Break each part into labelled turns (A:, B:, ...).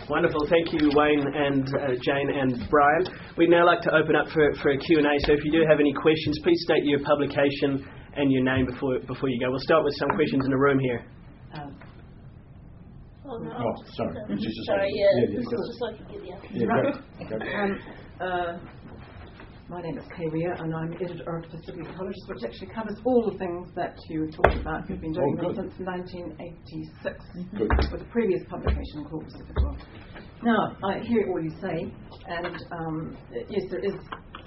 A: Wonderful. Thank you, Wayne and Jane and Brian. We'd now like to open up for a Q&A. So if you do have any questions, please state your publication and your name before you go. We'll start with some questions in the room here.
B: Sorry.
C: My name is Kay Weir, and I'm editor of Pacific Ecologist, which actually covers all the things that you talked about. We've been doing them since 1986 with a previous publication called Pacific World. Now, I hear all you say, and yes, there is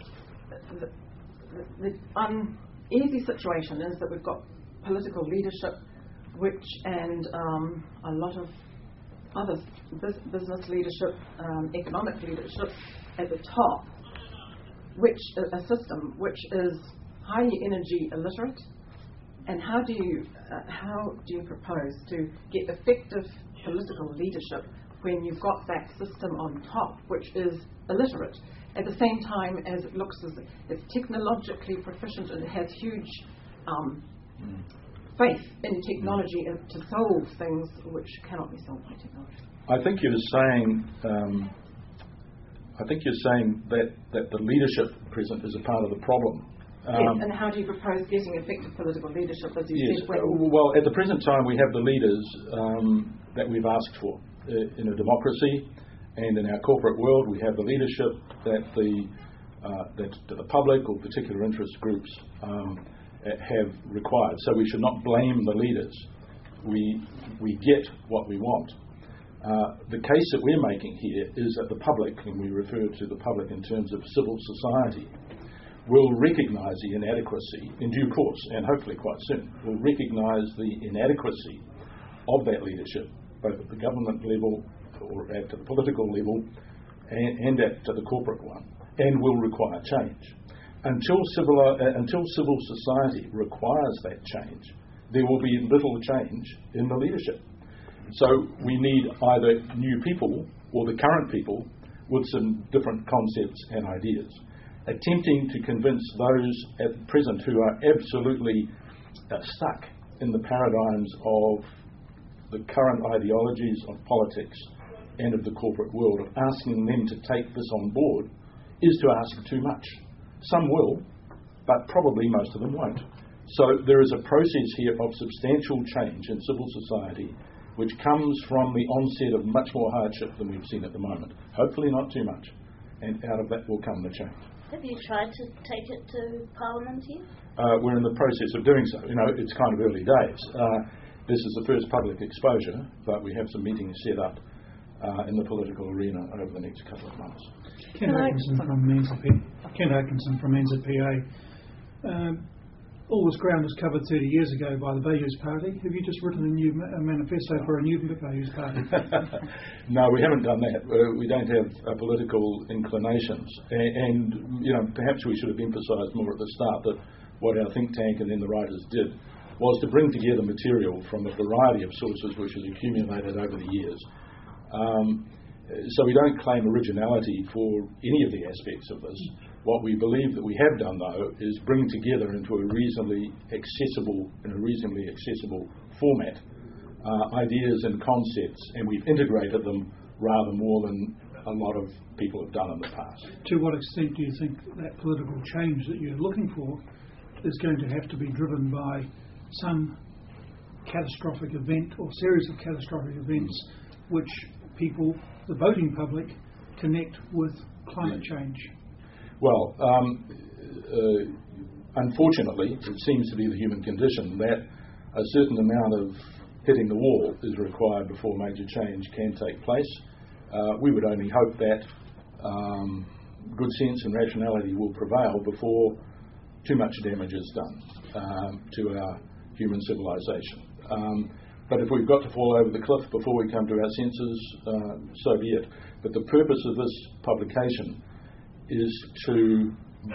C: the uneasy situation is that we've got political leadership, and a lot of other business leadership, economic leadership at the top, which a system which is highly energy illiterate. And how do you propose to get effective political leadership when you've got that system on top which is illiterate, at the same time as it looks as it's technologically proficient and it has huge faith in technology to solve things which cannot be solved by technology?
B: I think you're saying that the leadership present is a part of the problem.
C: Yes, and how do you propose getting effective political leadership, as you said?
B: Well, at the present time, we have the leaders that we've asked for. In a democracy and in our corporate world, we have the leadership that the public or particular interest groups have required. So we should not blame the leaders. We get what we want. The case that we're making here is that the public, and we refer to the public in terms of civil society, will recognise the inadequacy in due course, and hopefully quite soon, will recognise the inadequacy of that leadership, both at the government level or at the political level and at the corporate one, and will require change. Until civil society requires that change, there will be little change in the leadership. So we need either new people or the current people with some different concepts and ideas, attempting to convince those at present who are absolutely stuck in the paradigms of the current ideologies of politics and of the corporate world, of asking them to take this on board, is to ask too much. Some will, but probably most of them won't. So there is a process here of substantial change in civil society which comes from the onset of much more hardship than we've seen at the moment. Hopefully not too much. And out of that will come the change.
D: Have you tried to take it to Parliament here?
B: We're in the process of doing so. It's kind of early days. This is the first public exposure, but we have some meetings set up in the political arena over the next couple of months.
E: Ken Atkinson from NZPA. All this ground was covered 30 years ago by the Values Party. Have you just written a new manifesto for a new Values Party?
B: No, we haven't done that. We don't have political inclinations. And perhaps we should have emphasised more at the start that what our think tank and then the writers did was to bring together material from a variety of sources which has accumulated over the years. So we don't claim originality for any of the aspects of this. What we believe that we have done, though, is bring together into a reasonably accessible format ideas and concepts, and we've integrated them rather more than a lot of people have done in the past.
E: To what extent do you think that political change that you're looking for is going to have to be driven by some catastrophic event or series of catastrophic events which people, the voting public, connect with climate change?
B: Well, unfortunately, it seems to be the human condition that a certain amount of hitting the wall is required before major change can take place. We would only hope that good sense and rationality will prevail before too much damage is done to our human civilization. But if we've got to fall over the cliff before we come to our senses, so be it. But the purpose of this publication is to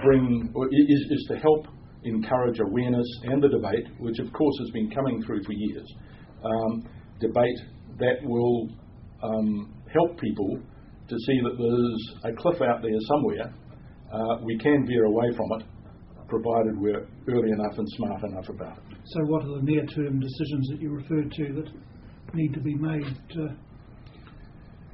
B: help encourage awareness and the debate, which of course has been coming through for years. Debate that will help people to see that there's a cliff out there somewhere. We can veer away from it, provided we're early enough and smart enough about it.
E: So what are the near-term decisions that you referred to that need to be made?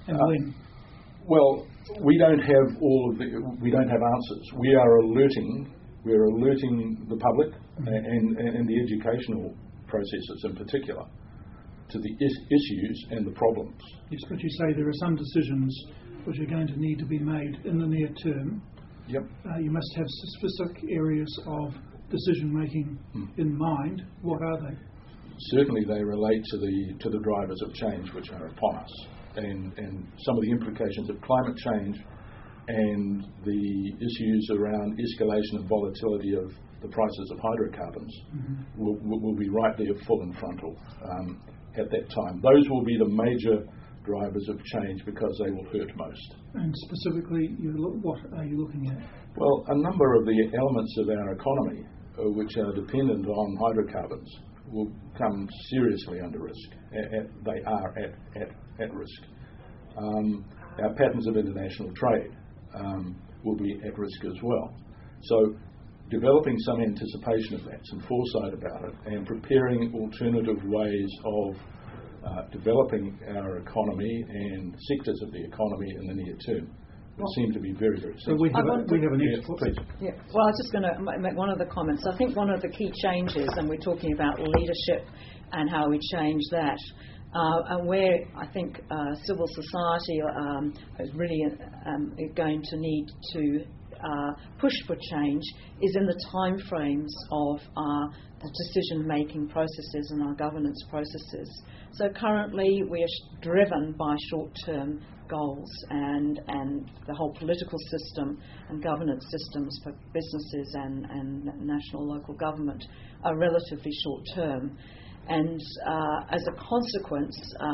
E: and when?
B: Well, we don't have answers. We're alerting the public and the educational processes in particular to the issues and the problems.
E: Yes, but you say there are some decisions which are going to need to be made in the near term.
B: Yep.
E: You must have specific areas of decision making in mind. What are they?
B: Certainly they relate to the drivers of change which are upon us, and some of the implications of climate change and the issues around escalation and volatility of the prices of hydrocarbons will be right there full and frontal at that time. Those will be the major drivers of change because they will hurt most.
E: And specifically, what are you looking at?
B: Well, a number of the elements of our economy which are dependent on hydrocarbons will come seriously under risk. They are at risk. Our patterns of international trade will be at risk as well. So developing some anticipation of that, some foresight about it, and preparing alternative ways of developing our economy and sectors of the economy in the near term would seem to be very, very sensible.
E: So we have an
B: Yes, please.
C: Yeah. Well, I was just going to make one of the comments. I think one of the key changes, and we're talking about leadership and how we change that, and where I think civil society is really going to need to push for change is in the time frames of our decision-making processes and our governance processes. So currently we are driven by short-term goals, and the whole political system and governance systems for businesses and national local government are relatively short-term. And as a consequence,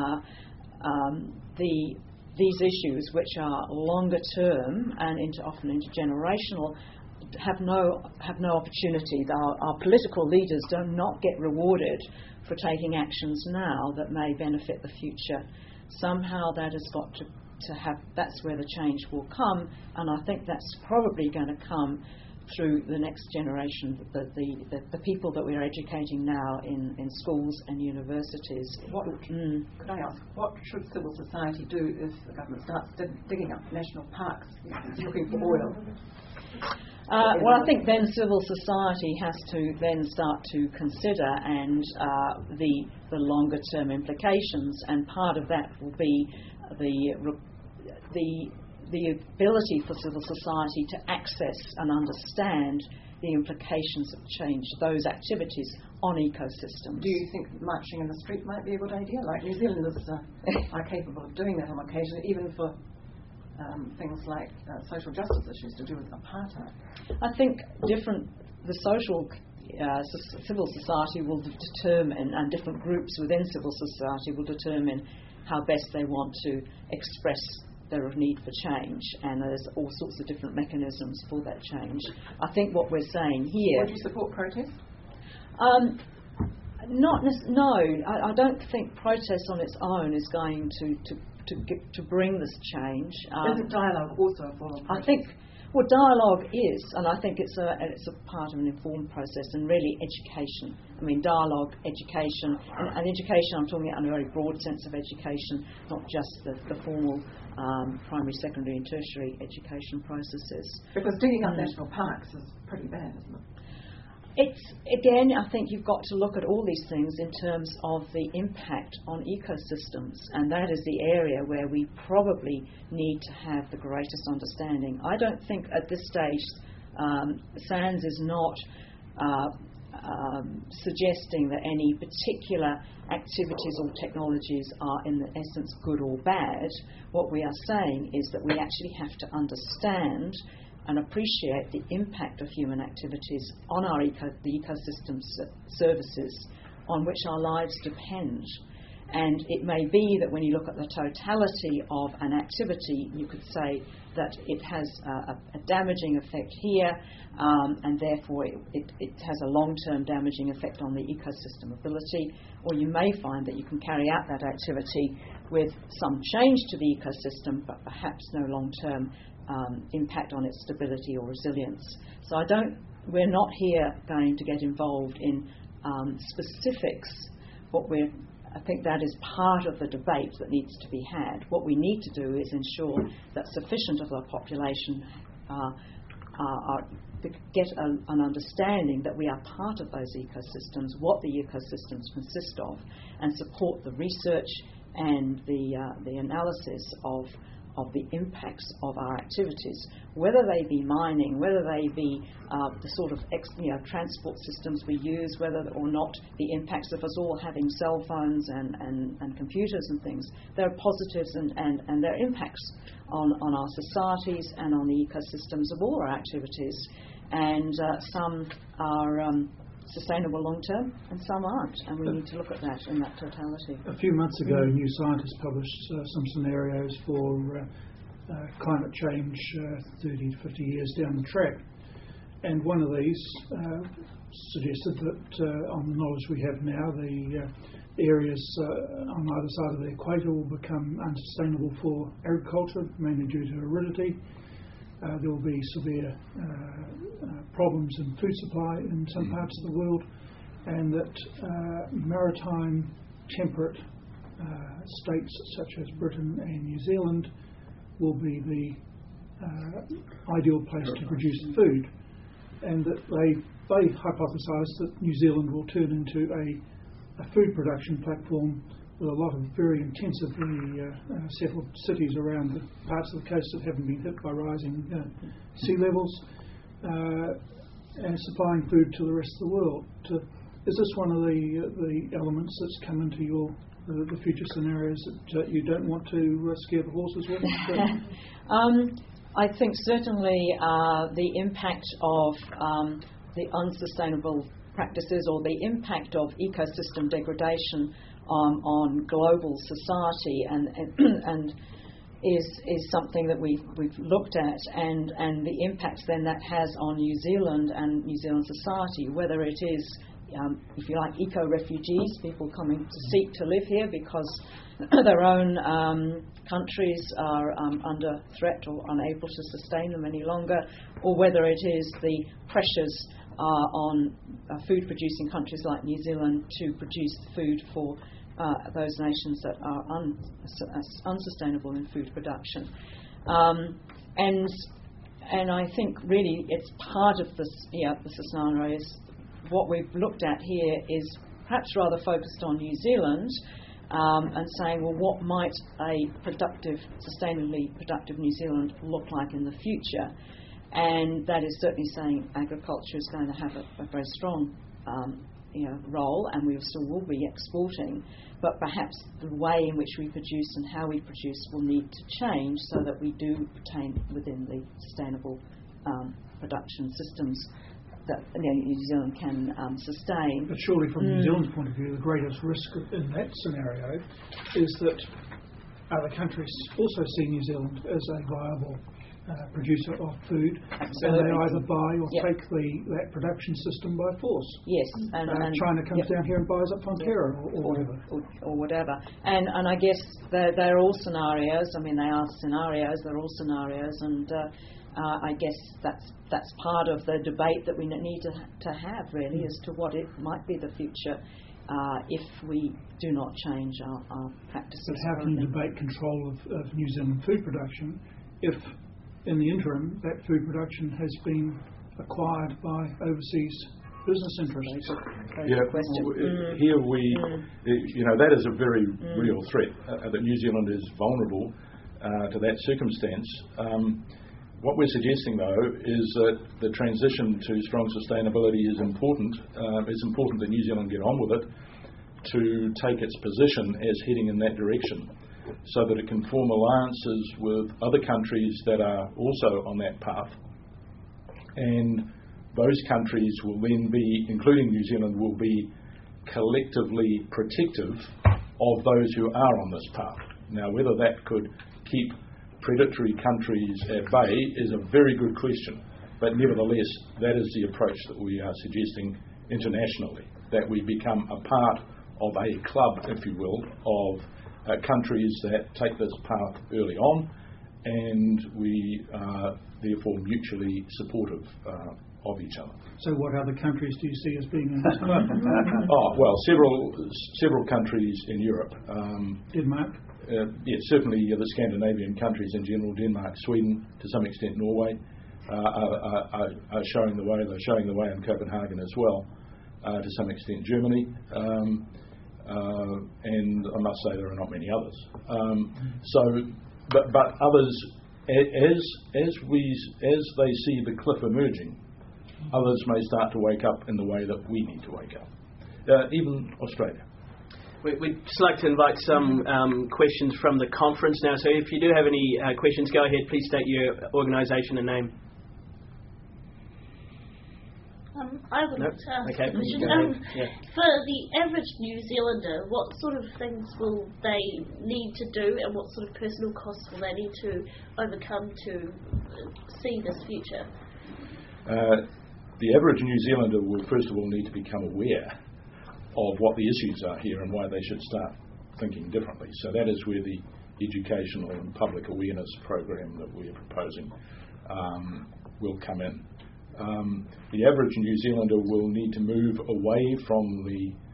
C: these issues, which are longer term and often intergenerational, have no opportunity. Our political leaders do not get rewarded for taking actions now that may benefit the future. Somehow that has got to have. That's where the change will come, and I think that's probably going to come through the next generation, the people that we're educating now in schools and universities. Could I ask, what should civil society do if the government starts digging up national parks, looking for oil?
A: Well, I think then civil society has to then start to consider the longer term implications, and part of that will be the ability for civil society to access and understand the implications of change, those activities on ecosystems.
C: Do you think marching in the street might be a good idea? Like New Zealanders are capable of doing that on occasion, even for things like social justice issues to do with apartheid.
A: I think the social civil society will determine, and different groups within civil society will determine how best they want to express their need for change, and there's all sorts of different mechanisms for that change. I think what we're saying here...
C: Would you support protest?
A: No, I don't think protest on its own is going to bring this change.
C: Isn't dialogue also a form of protest?
A: I think, well, dialogue is, and I think it's a part of an informed process, and really education. I mean, dialogue, education, and education, I'm talking about in a very broad sense of education, not just the formal primary, secondary and tertiary education processes.
C: Because digging up national parks is pretty bad, isn't it?
A: It's, again, I think you've got to look at all these things in terms of the impact on ecosystems, and that is the area where we probably need to have the greatest understanding. I don't think at this stage SANS is not suggesting that any particular activities or technologies are in essence good or bad. What we are saying is that we actually have to understand and appreciate the impact of human activities on our the ecosystem services on which our lives depend. And it may be that when you look at the totality of an activity, you could say that it has a damaging effect here, and therefore it has a long-term damaging effect on the ecosystem ability, or you may find that you can carry out that activity with some change to the ecosystem, but perhaps no long-term impact on its stability or resilience. So we're not here going to get involved in specifics. What we're
F: I think that is part of the debate that needs to be had. What we need to do is ensure that sufficient of the population get an understanding that we are part of those ecosystems, what the ecosystems consist of, and support the research and the analysis of the impacts of our activities, whether they be mining, whether they be the sort of transport systems we use, whether or not the impacts of us all having cell phones and computers and things. There are positives and there are impacts on our societies and on the ecosystems of all our activities, and some are sustainable long term and some aren't, and we need to look at that in that totality.
E: A few months ago, New Scientist published some scenarios for climate change 30 to 50 years down the track, and one of these suggested that on the knowledge we have now, the areas on either side of the equator will become unsustainable for agriculture, mainly due to aridity. There will be severe problems in food supply in some parts of the world, and that maritime temperate states such as Britain and New Zealand will be the ideal place to produce food, and that they hypothesise that New Zealand will turn into a food production platform with a lot of very intensively settled cities around the parts of the coast that haven't been hit by rising sea levels, and supplying food to the rest of the world. Is this one of the elements that's come into the future scenarios that you don't want to scare the horses with?
F: I think certainly the impact of the unsustainable practices or the impact of ecosystem degradation on global society and is something that we've looked at, and the impacts then that has on New Zealand and New Zealand society, whether it is if you like eco-refugees, people coming to seek to live here because their own countries are under threat or unable to sustain them any longer, or whether it is the pressures on food-producing countries like New Zealand to produce food for those nations that are unsustainable in food production. And I think really it's part of this, the scenario is what we've looked at here is perhaps rather focused on New Zealand and saying, well, what might a sustainably productive New Zealand look like in the future? And that is certainly saying agriculture is going to have a very strong role, and we still will be exporting, but perhaps the way in which we produce and how we produce will need to change so that we do retain within the sustainable production systems that New Zealand can sustain.
E: But surely from New Zealand's point of view, the greatest risk in that scenario is that other countries also see New Zealand as a viable producer of food. Absolutely. And they either buy or take that production system by force.
F: Yes.
E: And China comes down here and buys up Fonterra or whatever.
F: Or whatever. And I guess they're all scenarios. I mean, they are scenarios. They're all scenarios. And I guess that's part of the debate that we need to have, really, as to what it might be the future if we do not change our practices.
E: But how can you debate control of New Zealand food production if in the interim that food production has been acquired by overseas business interests?
B: Here that is a very real threat, that New Zealand is vulnerable to that circumstance. What we're suggesting, though, is that the transition to strong sustainability is important. It's important that New Zealand get on with it to take its position as heading in that direction, so that it can form alliances with other countries that are also on that path. And those countries will then be, including New Zealand, will be collectively protective of those who are on this path. Now, whether that could keep predatory countries at bay is a very good question, but nevertheless, that is the approach that we are suggesting internationally, that we become a part of a club, if you will, of countries that take this path early on, and we are therefore mutually supportive of each other.
E: So what other countries do you see as being in this club?
B: Several countries in Europe.
E: Denmark?
B: Yes, certainly the Scandinavian countries in general, Denmark, Sweden, to some extent Norway, are showing the way. They're showing the way in Copenhagen as well, to some extent Germany, and I must say there are not many others. But others, as they see the cliff emerging, others may start to wake up in the way that we need to wake up. Even Australia.
A: We'd just like to invite some questions from the conference now. So if you do have any questions, go ahead. Please state your organisation and name.
D: I would like to ask
A: okay.
D: a question.
A: Yeah.
D: For the average New Zealander, what sort of things will they need to do, and what sort of personal costs will they need to overcome to see this future?
B: The average New Zealander will first of all need to become aware of what the issues are here and why they should start thinking differently. So that is where the educational and public awareness program that we are proposing will come in. The average New Zealander will need to move away from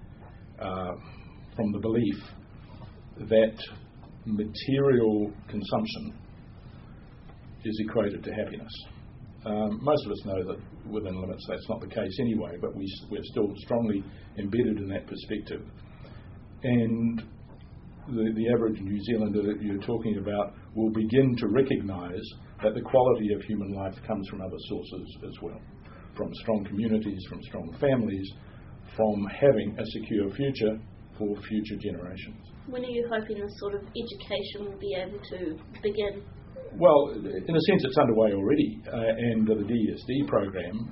B: the belief that material consumption is equated to happiness. Most of us know that within limits that's not the case anyway, but we're still strongly embedded in that perspective. And the average New Zealander that you're talking about will begin to recognise that the quality of human life comes from other sources as well, from strong communities, from strong families, from having a secure future for future generations.
D: When are you hoping this sort of education will be able to begin?
B: Well, in a sense, it's underway already, and the DSD program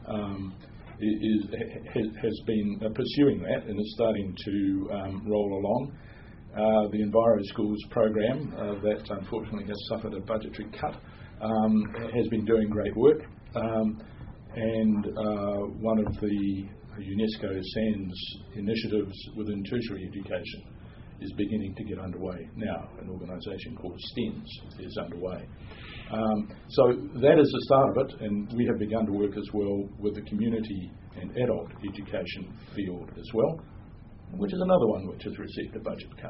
B: has been pursuing that and is starting to roll along. The Enviro Schools program, that unfortunately has suffered a budgetary cut, has been doing great work, and one of the UNESCO SANS initiatives within tertiary education is beginning to get underway now. An organisation called STENS is underway. So that is the start of it, and we have begun to work as well with the community and adult education field as well, which is another one which has received a budget cut.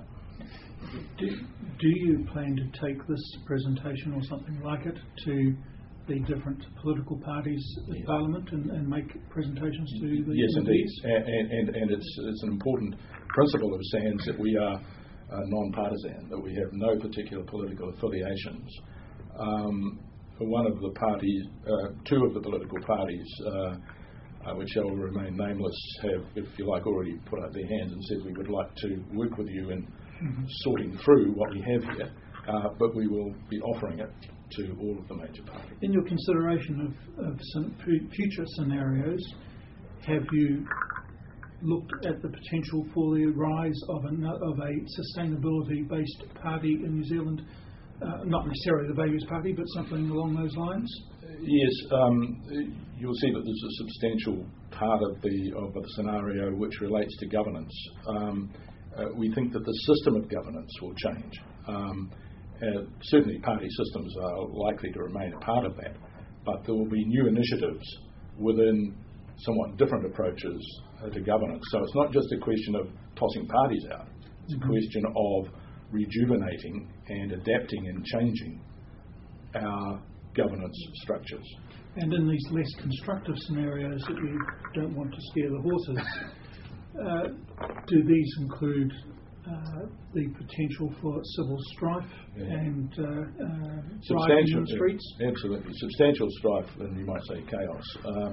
E: Do you plan to take this presentation or something like it to the different political parties in Parliament and make presentations to the
B: Yes, indeed. And it's an important principle of SANS that we are non-partisan, that we have no particular political affiliations. One of the parties, two of the political parties, which shall remain nameless, have, if you like, already put up their hands and said we would like to work with you in sorting through what we have here, but we will be offering it to all of the major parties.
E: In your consideration of some future scenarios, have you looked at the potential for the rise of a sustainability-based party in New Zealand? Not necessarily the Values Party, but something along those lines?
B: Yes, you'll see that there's a substantial part of the scenario which relates to governance. We think that the system of governance will change. Certainly party systems are likely to remain a part of that, but there will be new initiatives within somewhat different approaches to governance. So it's not just a question of tossing parties out, it's a question of rejuvenating and adapting and changing our governance structures.
E: And in these less constructive scenarios that you don't want to steer the horses, do these include the potential for civil strife and rioting in the streets?
B: Absolutely. Substantial strife, and you might say chaos,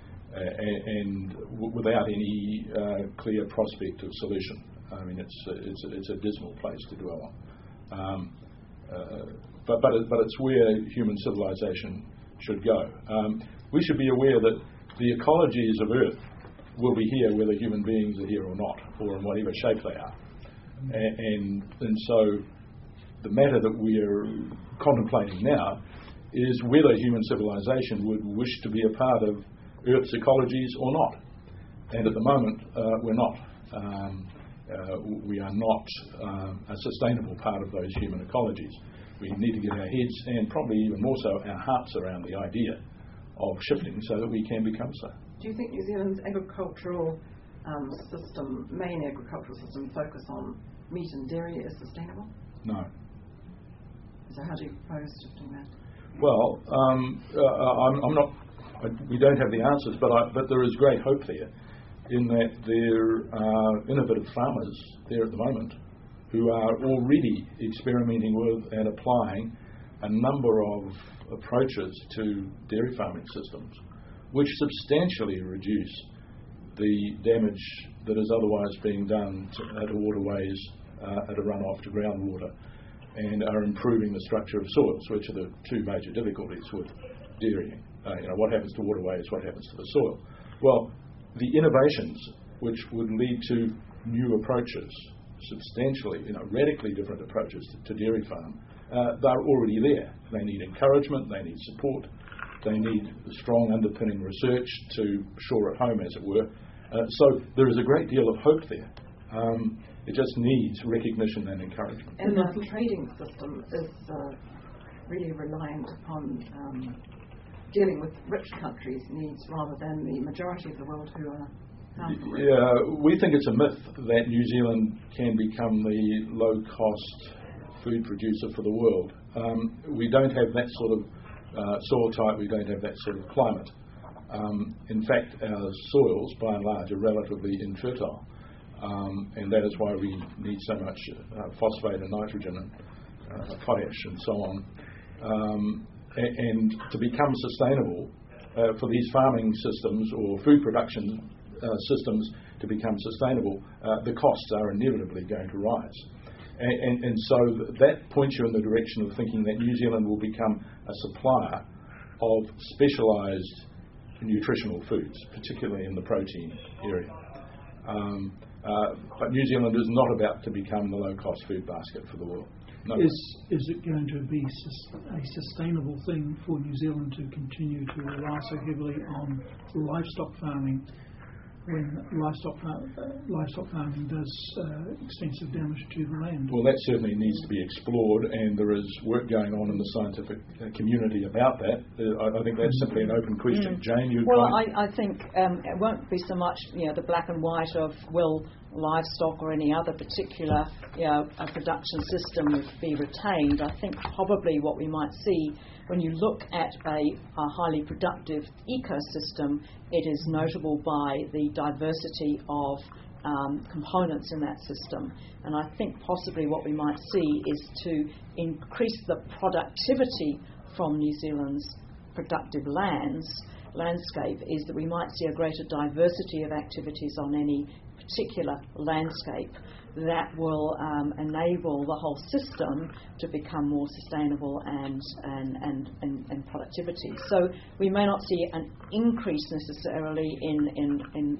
B: and without any clear prospect of solution. I mean, it's a dismal place to dwell on. But it's where human civilization should go. We should be aware that the ecologies of Earth will be here whether human beings are here or not, or in whatever shape they are. And so the matter that we are contemplating now is whether human civilization would wish to be a part of Earth's ecologies or not. And at the moment, we're not. We are not a sustainable part of those human ecologies. We need to get our heads and probably even more so our hearts around the idea of shifting so that we can become so.
C: Do you think New Zealand's agricultural main agricultural system focus on meat and dairy is sustainable?
B: No.
C: So how do you propose shifting that?
B: Well, I'm not. We don't have the answers, but there is great hope there, in that there are innovative farmers there at the moment who are already experimenting with and applying a number of approaches to dairy farming systems, which substantially reduce the damage that is otherwise being done to waterways at a runoff to groundwater, and are improving the structure of soils, which are the two major difficulties with dairying. What happens to waterways, what happens to the soil? Well, the innovations which would lead to new approaches, substantially, radically different approaches to dairy farm, they're already there. They need encouragement, they need support, they need strong underpinning research to shore it home, as it were. So there is a great deal of hope there. It just needs recognition and encouragement.
C: And the trading system is really reliant upon dealing with rich countries' needs rather than the majority of the world who are powerful.
B: Yeah, we think it's a myth that New Zealand can become the low-cost food producer for the world. We don't have that sort of soil type, we don't have that sort of climate. In fact, our soils, by and large, are relatively infertile. And that is why we need so much phosphate and nitrogen and potash and so on. And to become sustainable for these farming systems or food production systems to become sustainable, the costs are inevitably going to rise. And so that points you in the direction of thinking that New Zealand will become a supplier of specialised nutritional foods, particularly in the protein area. But New Zealand is not about to become the low-cost food basket for the world. No.
E: Is it going to be a sustainable thing for New Zealand to continue to rely so heavily on livestock farming when livestock farming does extensive damage to the land?
B: Well, that certainly needs to be explored, and there is work going on in the scientific community about that. I think that's simply an open question. Jane, you
F: Well, I think it won't be so much the black and white of will livestock or any other particular a production system be retained. I think probably what we might see when you look at a highly productive ecosystem, it is notable by the diversity of components in that system. And I think possibly what we might see is to increase the productivity from New Zealand's productive landscape, is that we might see a greater diversity of activities on any particular landscape that will enable the whole system to become more sustainable and productivity. So we may not see an increase necessarily in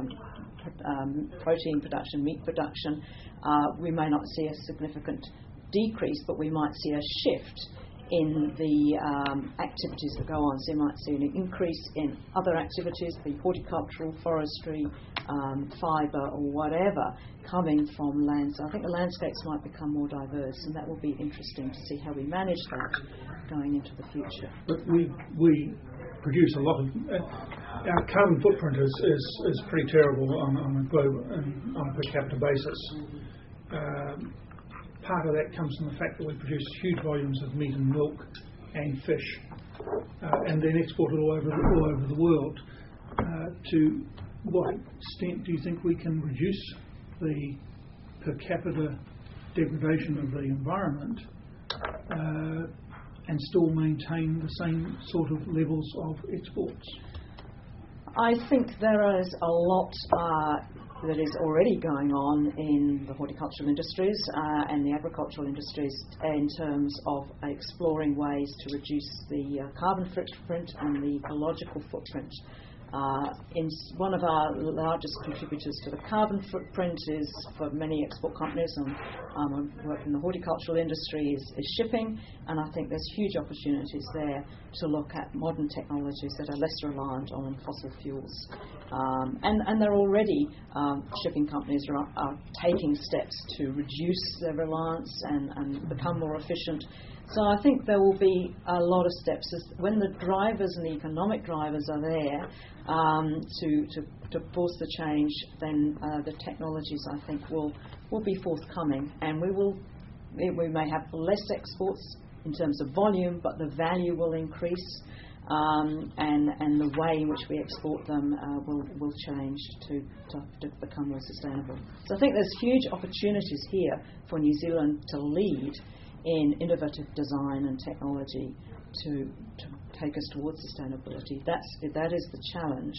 F: protein production, meat production. We may not see a significant decrease, but we might see a shift in the activities that go on. So you might see an increase in other activities, be horticultural, forestry, fibre or whatever, coming from land. So I think the landscapes might become more diverse, and that will be interesting to see how we manage that going into the future.
E: But we produce a lot of... our carbon footprint is pretty terrible on a global, on a per capita basis. Part of that comes from the fact that we produce huge volumes of meat and milk and fish, and then export it all over the world. To what extent do you think we can reduce the per capita degradation of the environment and still maintain the same sort of levels of exports?
F: I think there is a lot that is already going on in the horticultural industries and the agricultural industries in terms of exploring ways to reduce the carbon footprint and the ecological footprint. One of our largest contributors to the carbon footprint is, for many export companies, and I work in the horticultural industry, is shipping, and I think there's huge opportunities there to look at modern technologies that are less reliant on fossil fuels. And there are already shipping companies are taking steps to reduce their reliance and become more efficient. So I think there will be a lot of steps when the drivers and the economic drivers are there to force the change. Then the technologies, I think, will be forthcoming, and we may have less exports in terms of volume, but the value will increase, and the way in which we export them will change to become more sustainable. So I think there's huge opportunities here for New Zealand to lead in innovative design and technology to take us towards sustainability. That is the challenge,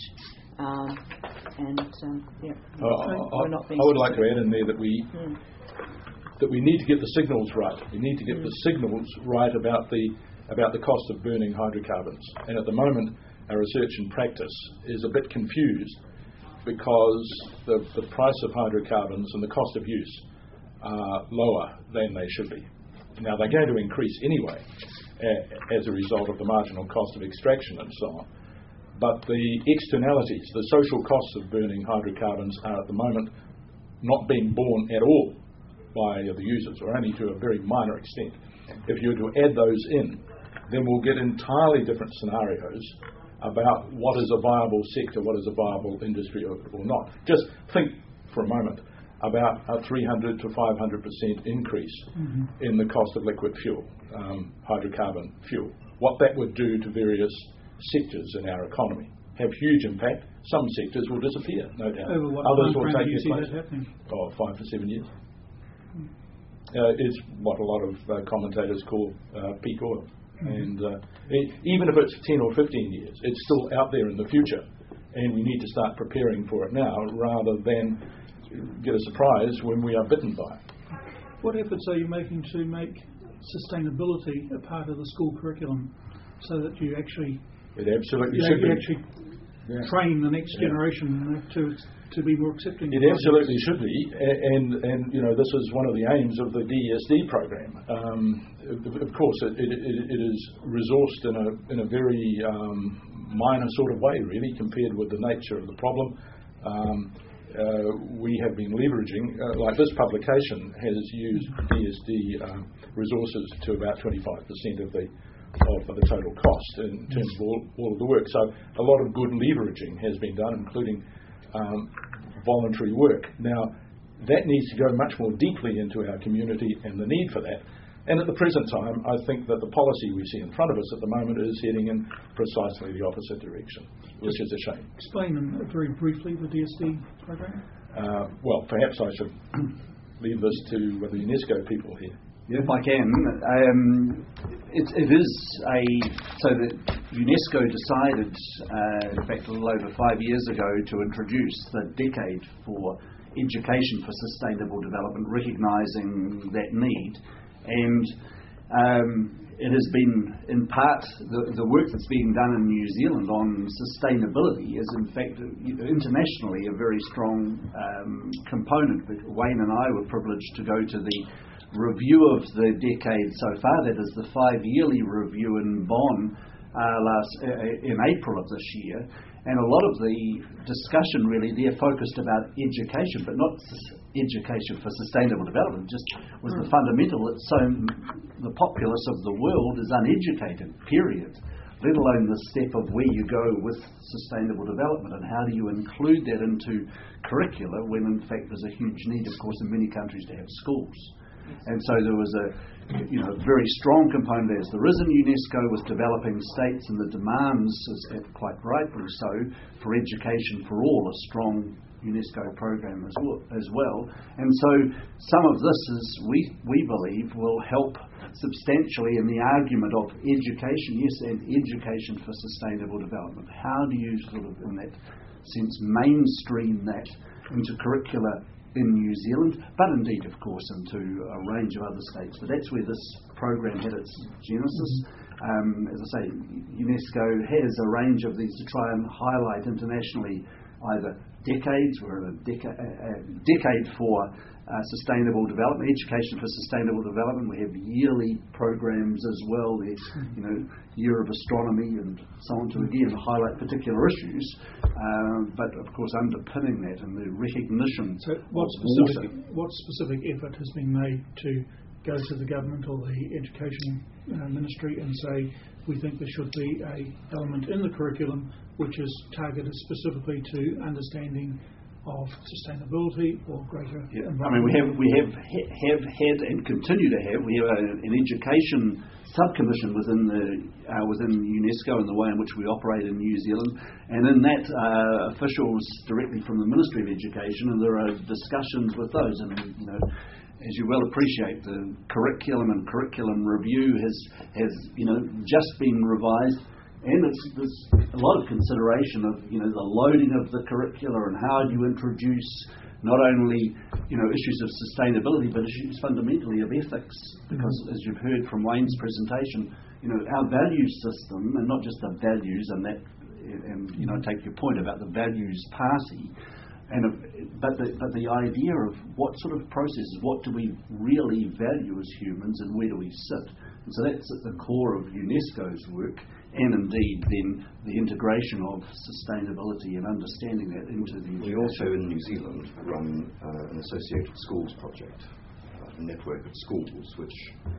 F: we're not being
B: I would like to add in there that we need to get the signals right. We need to get the signals right about the cost of burning hydrocarbons. And at the moment, our research and practice is a bit confused because the price of hydrocarbons and the cost of use are lower than they should be. Now, they're going to increase anyway as a result of the marginal cost of extraction and so on. But the externalities, the social costs of burning hydrocarbons are at the moment not being borne at all by the users, or only to a very minor extent. If you were to add those in, then we'll get entirely different scenarios about what is a viable sector, what is a viable industry or not. Just think for a moment about a 300 to 500% increase in the cost of liquid fuel, hydrocarbon fuel. What that would do to various sectors in our economy. Have huge impact. Some sectors will disappear, no doubt.
E: Over what
B: Others will
E: time
B: take
E: do you
B: their
E: see
B: place.
E: that happening?
B: 5 to 7 years. It's what a lot of commentators call peak oil. And even if it's 10 or 15 years, it's still out there in the future. And we need to start preparing for it now rather than get a surprise when we are bitten by it.
E: What efforts are you making to make sustainability a part of the school curriculum so that you actually
B: It absolutely should be.
E: Train the next generation to be more accepting?
B: It absolutely should be, and this is one of the aims of the DSD program. Of course, it is resourced in a very minor sort of way, really, compared with the nature of the problem. We have been leveraging, like this publication has used DSD resources to about 25% of the total cost in terms of all of the work. So a lot of good leveraging has been done, including voluntary work. Now, that needs to go much more deeply into our community and the need for that. And at the present time, I think that the policy we see in front of us at the moment is heading in precisely the opposite direction, which is a shame.
E: Explain very briefly the DSD program.
B: Well, perhaps I should leave this to the UNESCO people here.
G: Yeah, if I can. It is so that UNESCO decided, in fact, a little over 5 years ago, to introduce the decade for education for sustainable development, recognising that need. And it has been, in part, the work that's being done in New Zealand on sustainability is, in fact, internationally a very strong component. Wayne and I were privileged to go to the review of the decade so far. That is the 5-yearly review in Bonn in April of this year. And a lot of the discussion really there focused about education, but not education for sustainable development. Just was the fundamental that the populace of the world is uneducated, period. Let alone the step of where you go with sustainable development and how do you include that into curricula when in fact there's a huge need, of course, in many countries to have schools. And so there was a very strong component as there is in UNESCO with developing states, and the demands, quite rightly so, for education for all, a strong UNESCO program as well. And so some of this is, we believe, will help substantially in the argument of education, yes, and education for sustainable development. How do you sort of, in that sense, mainstream that into curricula in New Zealand, but indeed, of course, into a range of other states. But that's where this program had its genesis. As I say, UNESCO has a range of these to try and highlight internationally either decades, we're in a decade for sustainable development, education for sustainable development. We have yearly programs as well, the Year of Astronomy and so on, to again highlight particular issues, but of course underpinning that and the recognition.
E: So what specific effort has been made to go to the government or the education ministry and say, we think there should be an element in the curriculum which is targeted specifically to understanding of sustainability or greater
G: I mean, we have had and continue to have. We have an education subcommission within UNESCO and the way in which we operate in New Zealand, and in that officials directly from the Ministry of Education, and there are discussions with those. And as you well appreciate, the curriculum and curriculum review has just been revised. And there's a lot of consideration of the loading of the curricula and how do you introduce not only issues of sustainability but issues fundamentally of ethics, because as you've heard from Wayne's presentation, our value system, and not just the values, and take your point about the values party, but the idea of what sort of processes, what do we really value as humans, and where do we sit? And so that's at the core of UNESCO's work, and indeed then the integration of sustainability and understanding that into the education.
H: We also in New Zealand run an associated schools project, a network of schools which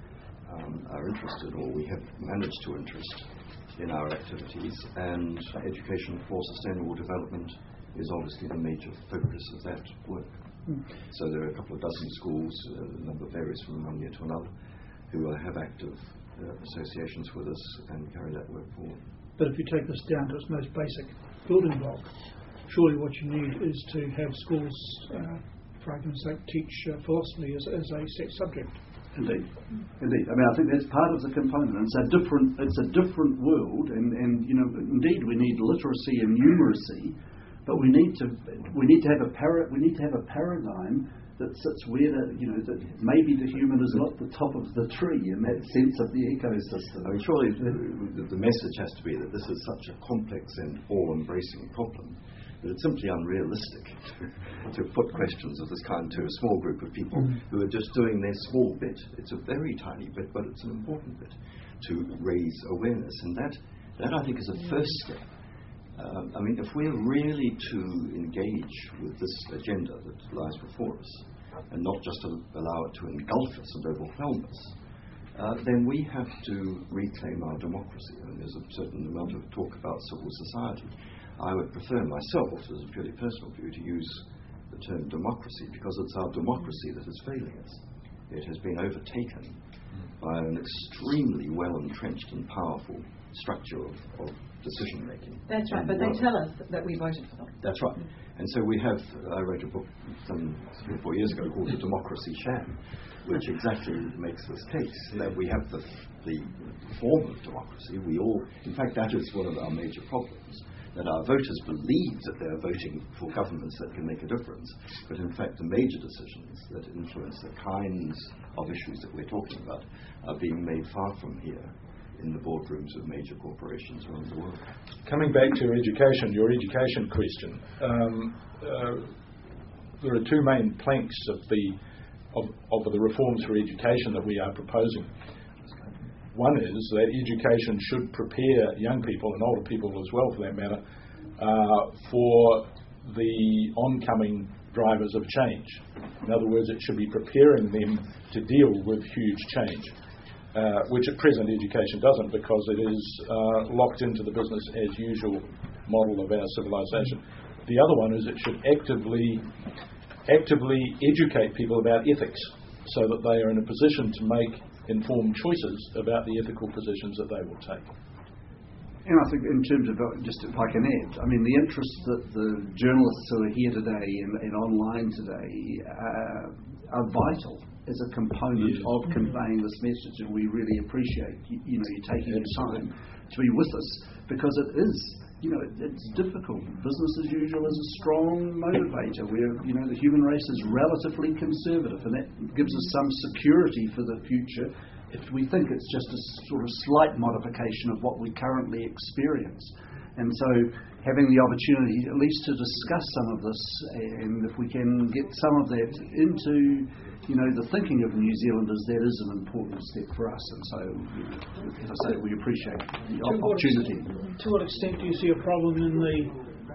H: are interested, or we have managed to interest in our activities, and education for sustainable development is obviously the major focus of that work. So there are a couple of dozen schools, the number varies from one year to another, who have active associations with us and carry that work forward.
E: But if you take this down to its most basic building block, surely what you need is to have schools, for argument's sake, teach philosophy as a set subject.
G: Indeed. I mean, I think that's part of the component. It's a different world, and indeed we need literacy and numeracy, but we need to have a paradigm that sits where that maybe the human is not the top of the tree in that sense of the ecosystem.
H: I mean, surely the message has to be that this is such a complex and all-embracing problem that it's simply unrealistic to put questions of this kind to a small group of people who are just doing their small bit. It's a very tiny bit, but it's an important bit to raise awareness, and that I think is a first step. I mean, if we're really to engage with this agenda that lies before us, and not just to allow it to engulf us and overwhelm us, then we have to reclaim our democracy. And there's a certain amount of talk about civil society. I would prefer myself, as a purely personal view, to use the term democracy, because it's our democracy that is failing us. It has been overtaken by an extremely well-entrenched and powerful structure of decision-making.
C: That's right, but they tell us that we voted for them.
H: That's right. And so I wrote a book some 3 or 4 years ago called The Democracy Sham, which exactly makes this case, that we have the form of democracy. In fact, that is one of our major problems, that our voters believe that they're voting for governments that can make a difference, but in fact the major decisions that influence the kinds of issues that we're talking about are being made far from here, in the boardrooms of major corporations around the world.
B: Coming back to education, your education question, there are 2 main planks of the reforms for education that we are proposing. One is that education should prepare young people, and older people as well for that matter, for the oncoming drivers of change. In other words, it should be preparing them to deal with huge change. Which at present education doesn't, because it is locked into the business as usual model of our civilization. The other one is it should actively educate people about ethics, so that they are in a position to make informed choices about the ethical positions that they will take.
G: And I think in terms of, just if I can add, I mean, the interest that the journalists who are here today and online today are vital as a component of conveying this message, and we really appreciate you taking the time to be with us, because it is, it's difficult. Business as usual is a strong motivator. Where the human race is relatively conservative, and that gives us some security for the future if we think it's just a sort of slight modification of what we currently experience. And so having the opportunity at least to discuss some of this, and if we can get some of that into the thinking of New Zealanders, that is an important step for us. And so, as I say, we appreciate the opportunity.
E: To what extent do you see a problem in the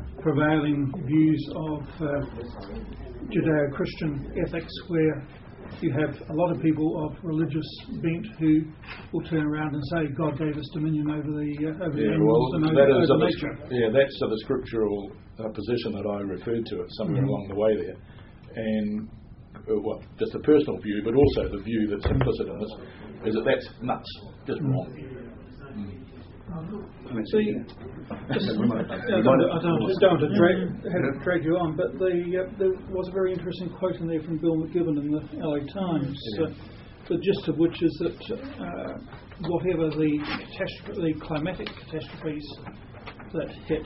E: prevailing views of Judeo-Christian ethics, where you have a lot of people of religious bent who will turn around and say God gave us dominion over the animals and over nature.
B: That's the scriptural position that I referred to somewhere along the way there. And just a personal view, but also the view that's implicit in this, is that that's nuts, just wrong.
E: I don't want to drag you on, but there was a very interesting quote in there from Bill McGibbon in the LA Times, the gist of which is that whatever the climatic catastrophes that hit,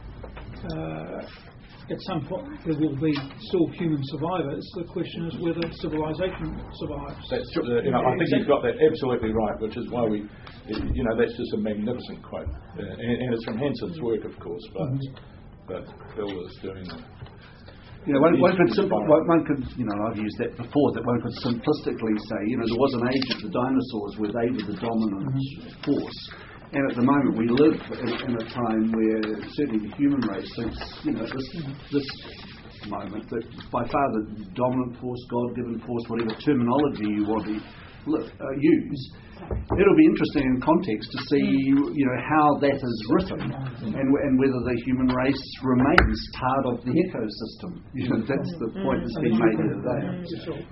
E: at some point there will be still human survivors. The question is whether civilization survives.
B: That's true. I think you've got that absolutely right, which is why that's just a magnificent quote, and it's from Hanson's work, of course, but Bill is doing that.
G: One could, I've used that before, that one could simplistically say, there was an age of the dinosaurs where they were the dominant force. And at the moment we live in a time where certainly the human race thinks, this moment, that by far the dominant force, God-given force, whatever terminology you want to use, it'll be interesting in context to see, how that is written and whether the human race remains part of the ecosystem. That's the point that's been made here today.